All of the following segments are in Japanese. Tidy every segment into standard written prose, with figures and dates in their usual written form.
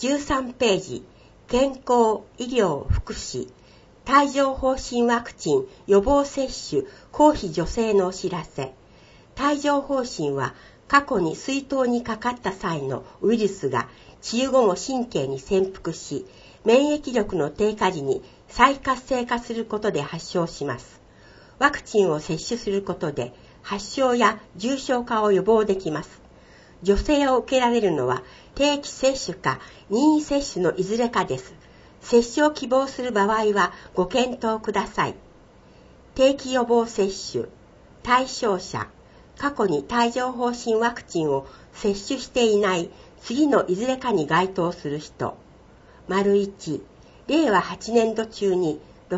13ページ、健康、医療、福祉、帯状疱疹ワクチン予防接種公費助成のお知らせ。帯状疱疹は過去に水痘にかかった際のウイルスが治癒後も神経に潜伏し、免疫力の低下時に再活性化することで発症します。ワクチンを接種することで発症や重症化を予防できます。助成を受けられるのは定期接種か任意接種のいずれかです。接種を希望する場合はご検討ください。定期予防接種、対象者、過去に帯状疱疹ワクチンを接種していない次のいずれかに該当する人。1、令和8年度中に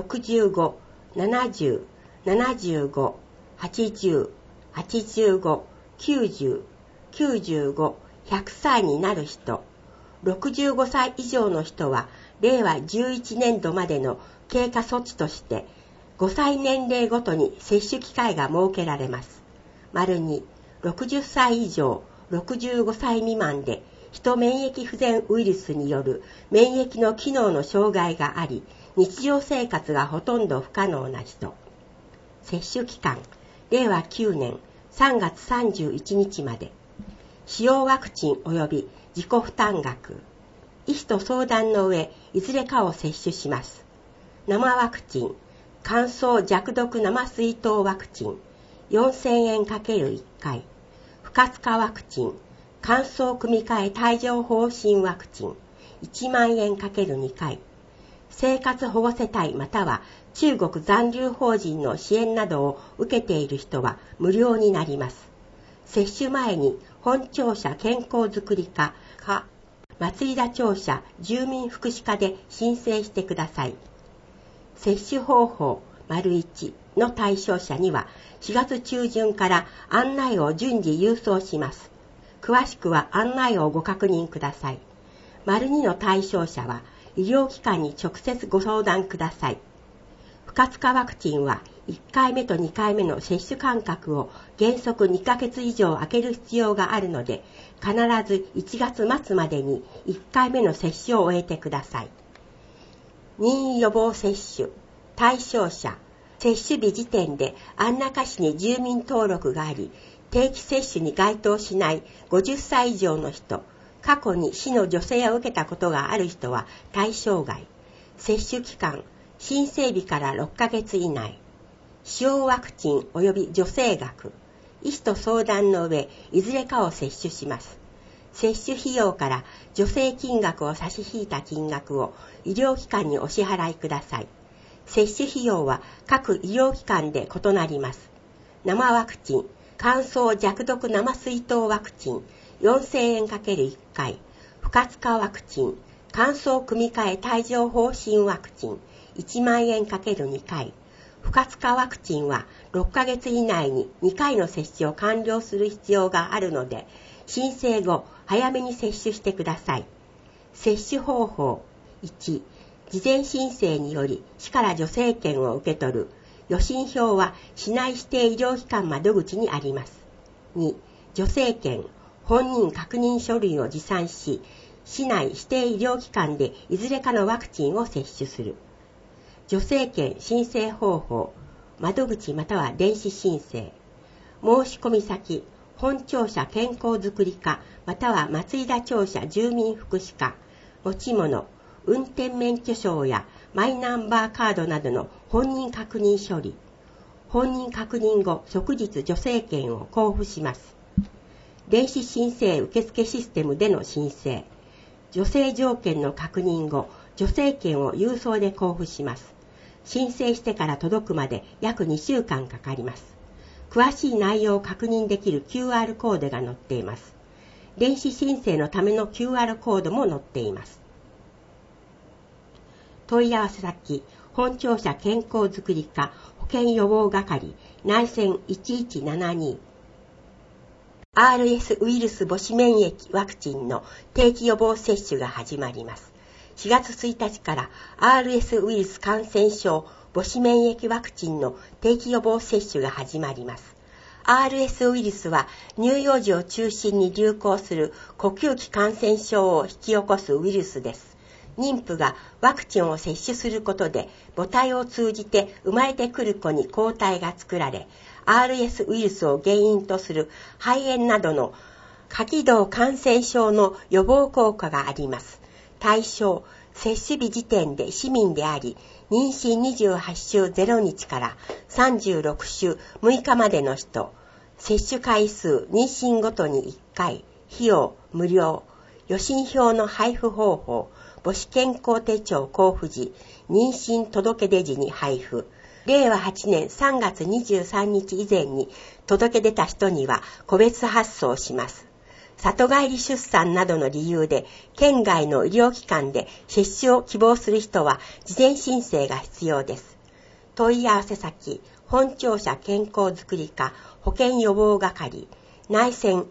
65、70、75、80、85、90、95、100歳になる人。65歳以上の人は令和11年度までの経過措置として5歳年齢ごとに接種機会が設けられます。2、60歳以上、65歳未満でヒト免疫不全ウイルスによる免疫の機能の障害があり、日常生活がほとんど不可能な人。接種期間、令和9年3月31日まで。使用ワクチン及び自己負担額。医師と相談の上、いずれかを接種します。生ワクチン、乾燥弱毒生水筒ワクチン、4000円 ×1 回。不活化ワクチン、乾燥組み換え帯状疱疹ワクチン、1万円 ×2 回。生活保護世帯または中国残留邦人の支援などを受けている人は無料になります。接種前に本庁舎健康づくり課か松井田庁舎住民福祉課で申請してください。接種方法 1の対象者には4月中旬から案内を順次郵送します。詳しくは案内をご確認ください。2の対象者は医療機関に直接ご相談ください。不活化ワクチンは1回目と2回目の接種間隔を原則2ヶ月以上空ける必要があるので、必ず1月末までに1回目の接種を終えてください。任意予防接種、対象者、接種日時点で安中市に住民登録があり、定期接種に該当しない50歳以上の人、過去に市の助成を受けたことがある人は対象外。接種期間、申請日から6ヶ月以内。使用ワクチン及び助成額。医師と相談の上、いずれかを接種します。接種費用から助成金額を差し引いた金額を医療機関にお支払いください。接種費用は各医療機関で異なります。生ワクチン、乾燥弱毒生水筒ワクチン、4000円 ×1 回。不活化ワクチン、乾燥組み換え帯状疱疹ワクチン、1万円 ×2 回。不活化ワクチンは6ヶ月以内に2回の接種を完了する必要があるので、申請後、早めに接種してください。接種方法。1、事前申請により市から助成券を受け取る。予診票は市内指定医療機関窓口にあります。2、助成券、本人確認書類を持参し、市内指定医療機関でいずれかのワクチンを接種する。助成券申請方法、窓口または電子申請。申し込み先、本庁舎健康づくり課または松井田庁舎住民福祉課。持ち物、運転免許証やマイナンバーカードなどの本人確認書類。本人確認後、即日助成券を交付します。電子申請受付システムでの申請。助成条件の確認後、助成券を郵送で交付します。申請してから届くまで約2週間かかります。詳しい内容を確認できる QR コードが載っています。電子申請のための QR コードも載っています。問い合わせ先、本庁舎健康づくり課保健予防係内線1172。RS ウイルス母子免疫ワクチンの定期予防接種が始まります。4月1日から RS ウイルス感染症母子免疫ワクチンの定期予防接種が始まります。 RS ウイルスは乳幼児を中心に流行する呼吸器感染症を引き起こすウイルスです。妊婦がワクチンを接種することで母体を通じて生まれてくる子に抗体が作られ、RS ウイルスを原因とする肺炎などの下気道感染症の予防効果があります。対象、接種日時点で市民であり、妊娠28週0日から36週6日までの人、接種回数妊娠ごとに1回、費用無料、予診票の配布方法、母子健康手帳交付時、妊娠届出時に配布。令和8年3月23日以前に届け出た人には個別発送します。里帰り出産などの理由で県外の医療機関で接種を希望する人は事前申請が必要です。問い合わせ先、本庁舎健康づくり課保健予防係、内線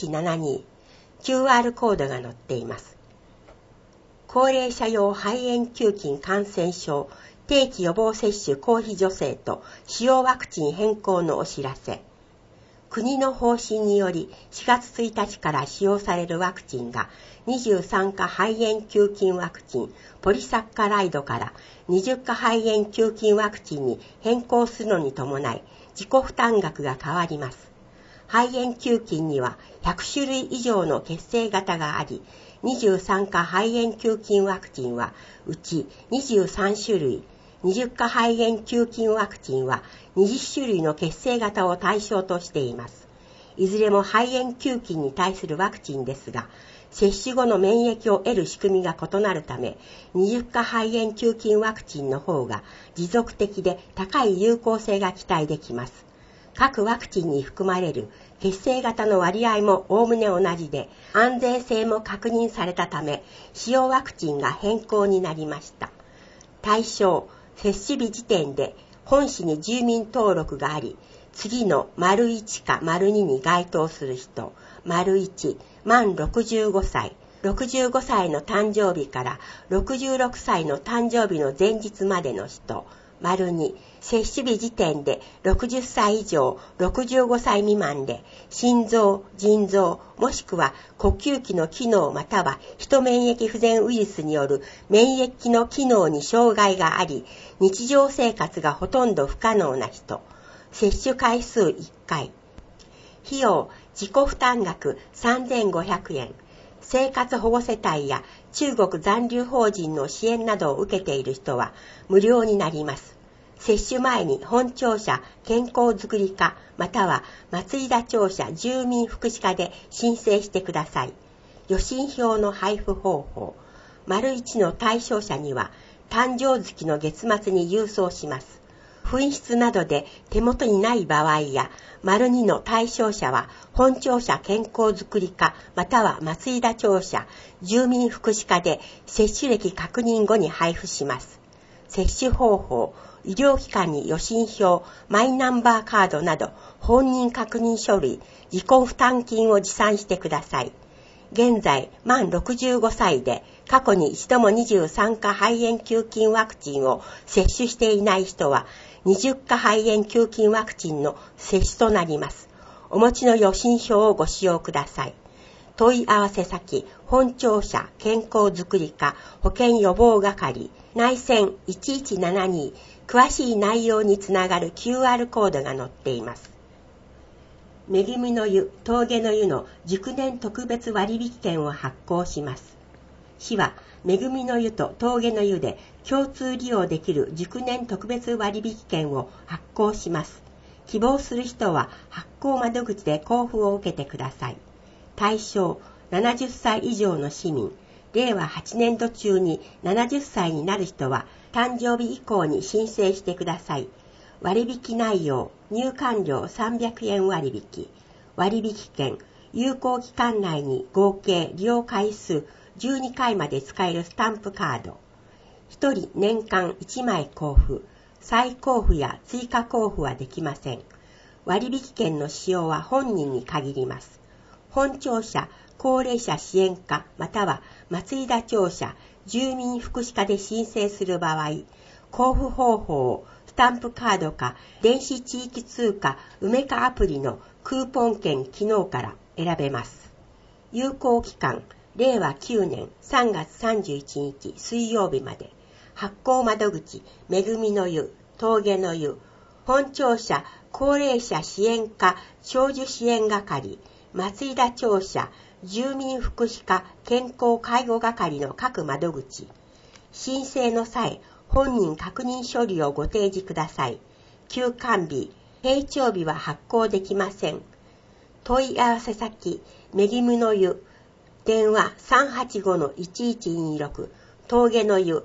1172、QR コードが載っています。高齢者用肺炎球菌感染症定期予防接種公費助成と使用ワクチン変更のお知らせ。国の方針により4月1日から使用されるワクチンが23価肺炎球菌ワクチンポリサッカライドから20価肺炎球菌ワクチンに変更するのに伴い自己負担額が変わります。肺炎球菌には100種類以上の血清型があり、23価肺炎球菌ワクチンはうち23種類、20価肺炎球菌ワクチンは20種類の血清型を対象としています。いずれも肺炎球菌に対するワクチンですが、接種後の免疫を得る仕組みが異なるため、20価肺炎球菌ワクチンの方が持続的で高い有効性が期待できます。各ワクチンに含まれる血清型の割合もおおむね同じで、安全性も確認されたため、使用ワクチンが変更になりました。対象、接種日時点で本市に住民登録があり、次の①か②に該当する人、①、満65歳、65歳の誕生日から66歳の誕生日の前日までの人、②、接種日時点で60歳以上65歳未満で心臓、腎臓もしくは呼吸器の機能またはヒト免疫不全ウイルスによる免疫の機能に障害があり、日常生活がほとんど不可能な人、接種回数1回、費用自己負担額3500円、生活保護世帯や中国残留邦人の支援などを受けている人は無料になります。接種前に本庁舎健康づくり課または松井田庁舎住民福祉課で申請してください。予診票の配布方法。①の対象者には誕生月の月末に郵送します。紛失などで手元にない場合や②の対象者は本庁舎健康づくり課または松井田庁舎住民福祉課で接種歴確認後に配布します。接種方法、医療機関に予診票、マイナンバーカードなど本人確認書類、自己負担金を持参してください。現在、満65歳で過去に一度も23価肺炎球菌ワクチンを接種していない人は20価肺炎球菌ワクチンの接種となります。お持ちの予診票をご使用ください。問い合わせ先、本庁舎健康づくり課保健予防係、内線1172、詳しい内容につながる QR コードが載っています。めぐみの湯、峠の湯の熟年特別割引券を発行します。市は、めぐみの湯と峠の湯で共通利用できる熟年特別割引券を発行します。希望する人は発行窓口で交付を受けてください。対象、70歳以上の市民、令和8年度中に70歳になる人は誕生日以降に申請してください。割引内容、入館料300円割引、割引券、有効期間内に合計利用回数12回まで使えるスタンプカード、1人年間1枚交付、再交付や追加交付はできません。割引券の使用は本人に限ります。本庁舎高齢者支援課または松井田庁舎住民福祉課で申請する場合、交付方法をスタンプカードか電子地域通貨梅かアプリのクーポン券機能から選べます。有効期間、令和9年3月31日水曜日まで。発行窓口、めぐみの湯、峠の湯、本庁舎、高齢者支援課、長寿支援係、松井田庁舎、住民福祉課、健康介護係の各窓口。申請の際、本人確認書類をご提示ください。休館日、閉庁日は発行できません。問い合わせ先、めぎむの湯、電話 385-1126、峠の湯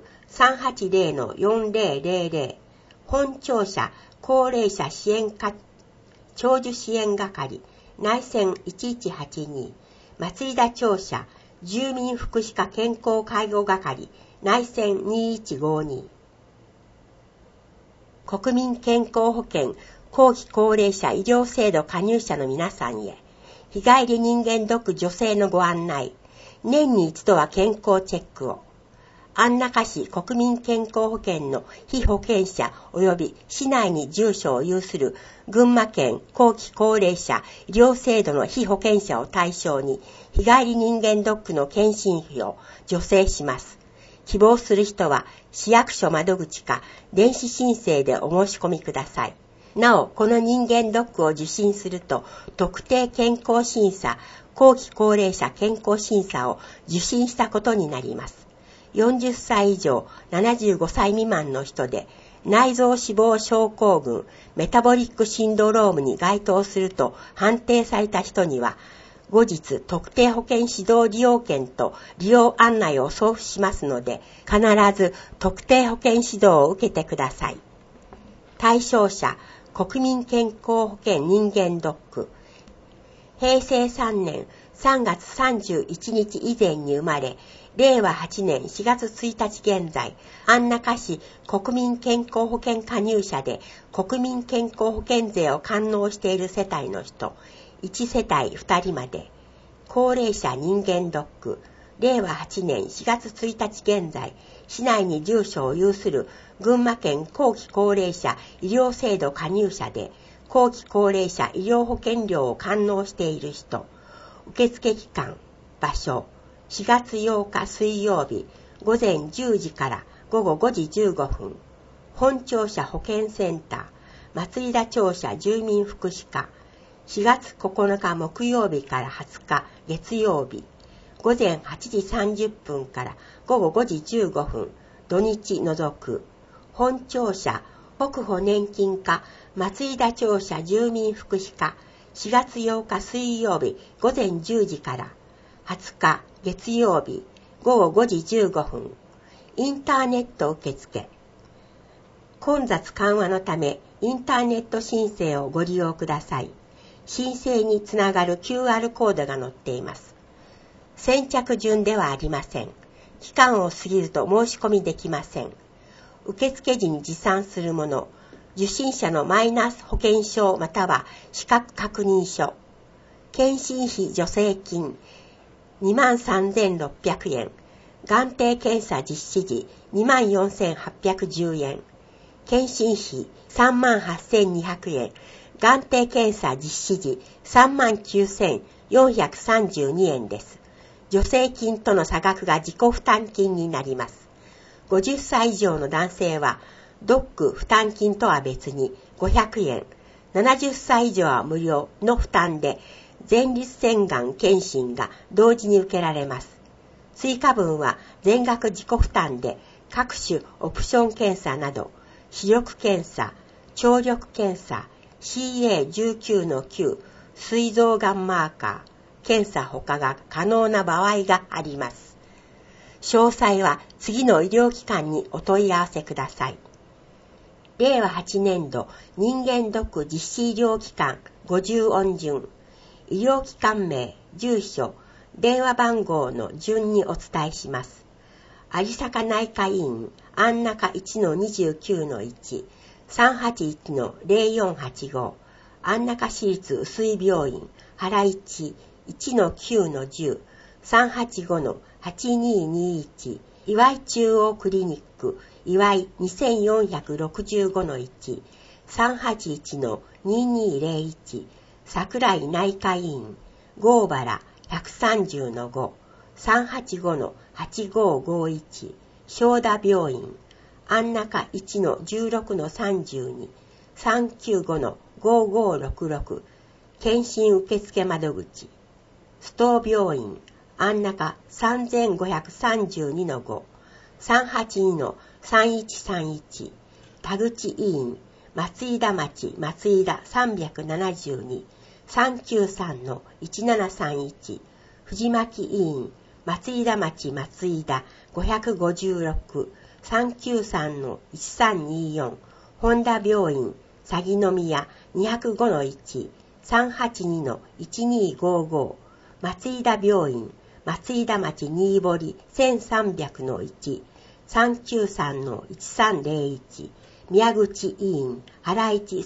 380-4000、本庁舎、高齢者支援課、長寿支援係、内線1182、松井田庁舎、住民福祉課健康介護係、内線2152。国民健康保険後期高齢者医療制度加入者の皆さんへ、日帰り人間ドック助成のご案内、年に一度は健康チェックを。安中市国民健康保険の被保険者及び市内に住所を有する群馬県後期高齢者医療制度の被保険者を対象に日帰り人間ドックの検診費を助成します。希望する人は市役所窓口か電子申請でお申し込みください。なお、この人間ドックを受診すると特定健康審査、後期高齢者健康審査を受診したことになります。40歳以上75歳未満の人で内臓脂肪症候群メタボリックシンドロームに該当すると判定された人には後日特定保険指導利用券と利用案内を送付しますので必ず特定保険指導を受けてください。対象者国民健康保険人間ドック、平成3年3月31日以前に生まれ令和8年4月1日現在、安中市国民健康保険加入者で国民健康保険税を完納している世帯の人、1世帯2人まで。高齢者人間ドック、令和8年4月1日現在、市内に住所を有する群馬県後期高齢者医療制度加入者で、後期高齢者医療保険料を完納している人、受付期間、場所、4月8日水曜日午前10時から午後5時15分、本庁舎保健センター、松井田庁舎住民福祉課、4月9日木曜日から20日月曜日、午前8時30分から午後5時15分、土日除く、本庁舎北保年金課、松井田庁舎住民福祉課、4月8日水曜日午前10時から20日月曜日午後5時15分、インターネット受付。混雑緩和のためインターネット申請をご利用ください。申請につながる QR コードが載っています。先着順ではありません。期間を過ぎると申し込みできません。受付時に持参するもの、受診者のマイナス保険証または資格確認書、検診費助成金23,600円、眼底検査実施時24,810円、検診費38,200円、眼底検査実施時39,432円です。助成金との差額が自己負担金になります。50歳以上の男性はドック負担金とは別に500円、70歳以上は無料の負担で前立腺がん検診が同時に受けられます。追加分は全額自己負担で各種オプション検査など視力検査、聴力検査、CA19-9 膵臓がんマーカー、検査他が可能な場合があります。詳細は次の医療機関にお問い合わせください。令和8年度人間ドック実施医療機関50音順、医療機関名、住所、電話番号の順にお伝えします。有坂内科医院安中 1-29-1、381-0485、安中市立臼井病院原市 1-9-10、385-8221、 岩井中央クリニック、岩井 2465-1、381-2201、桜井内科医院、郷原 130-5、385-8551、正田病院、安中 1-16-32、395-5566、検診受付窓口、須藤病院、安中 3532-5、382-3131、田口医院、松井田町松井田 372、393-1731、藤巻医院、松井田町松井田556、393-1324、本田病院、鷺宮 205-1、382-1255、松井田病院、松井田町新堀 1300-1、393-1301、宮口医院、原市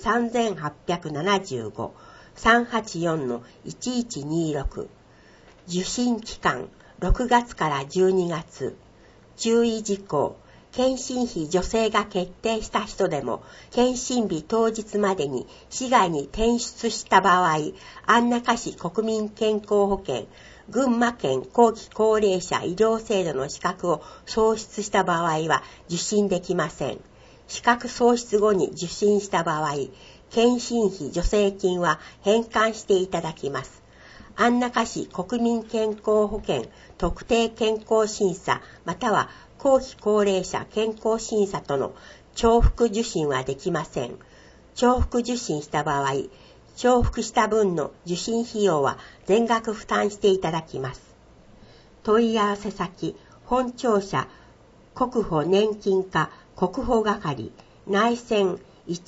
3875、384-1126、受診期間、6月から12月、注意事項、検診費助成が決定した人でも、検診日当日までに市外に転出した場合、安中市国民健康保険、群馬県後期高齢者医療制度の資格を喪失した場合は受診できません。資格喪失後に受診した場合、検診費助成金は返還していただきます。安中市国民健康保険特定健康審査または後期高齢者健康審査との重複受診はできません。重複受診した場合、重複した分の受診費用は全額負担していただきます。問い合わせ先、本庁舎国保年金課国保係内線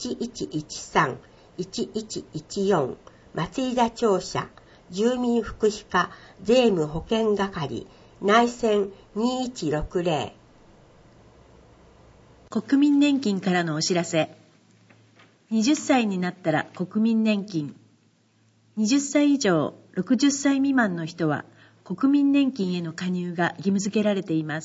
1113-1114 松井田庁舎住民福祉課税務保険係内線2160。 国民年金からのお知らせ。20歳になったら国民年金。20歳以上60歳未満の人は国民年金への加入が義務付けられています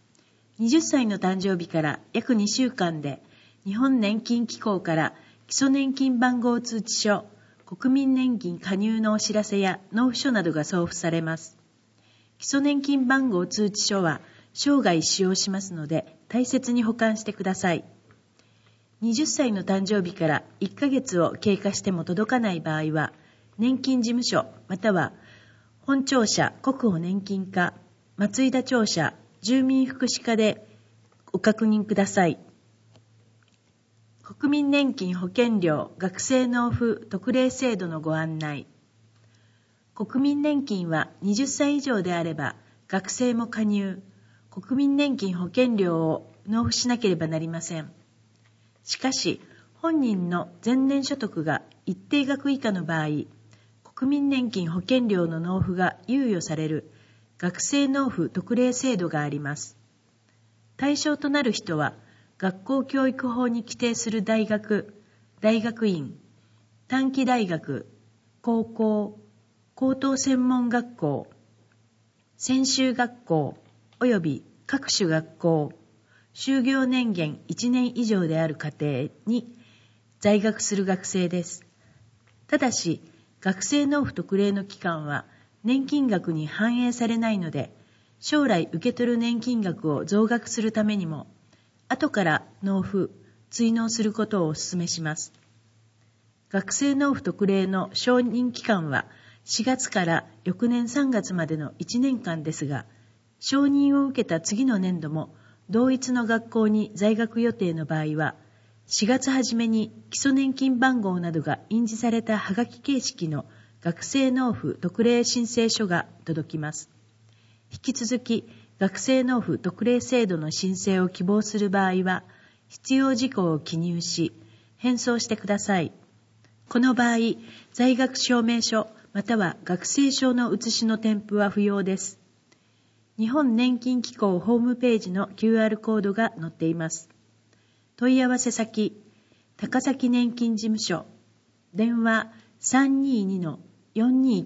。20歳の誕生日から約2週間で日本年金機構から基礎年金番号通知書、国民年金加入のお知らせや納付書などが送付されます。基礎年金番号通知書は生涯使用しますので大切に保管してください。20歳の誕生日から1ヶ月を経過しても届かない場合は、年金事務所または本庁舎国保年金課、松井田庁舎住民福祉課でご確認ください。国民年金保険料学生納付特例制度のご案内。国民年金は20歳以上であれば学生も加入、国民年金保険料を納付しなければなりません。しかし、本人の前年所得が一定額以下の場合、国民年金保険料の納付が猶予される学生納付特例制度があります。対象となる人は、学校教育法に規定する大学、大学院、短期大学、高校、高等専門学校、専修学校及び各種学校、就業年限1年以上である家庭に在学する学生です。ただし、学生納付特例の期間は年金額に反映されないので、将来受け取る年金額を増額するためにも、後から納付、追納することをお勧めします。学生納付特例の承認期間は4月から翌年3月までの1年間ですが、承認を受けた次の年度も同一の学校に在学予定の場合は、4月初めに基礎年金番号などが印字されたはがき形式の学生納付特例申請書が届きます。引き続き、学生納付特例制度の申請を希望する場合は、必要事項を記入し、返送してください。この場合、在学証明書または学生証の写しの添付は不要です。日本年金機構ホームページの QR コードが載っています。問い合わせ先、高崎年金事務所、電話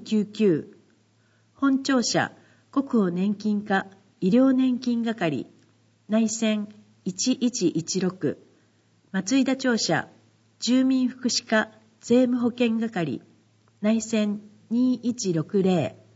322-4299、本庁舎国保年金課医療年金係内線1116、松井田庁舎住民福祉課税務保険係、内線2160、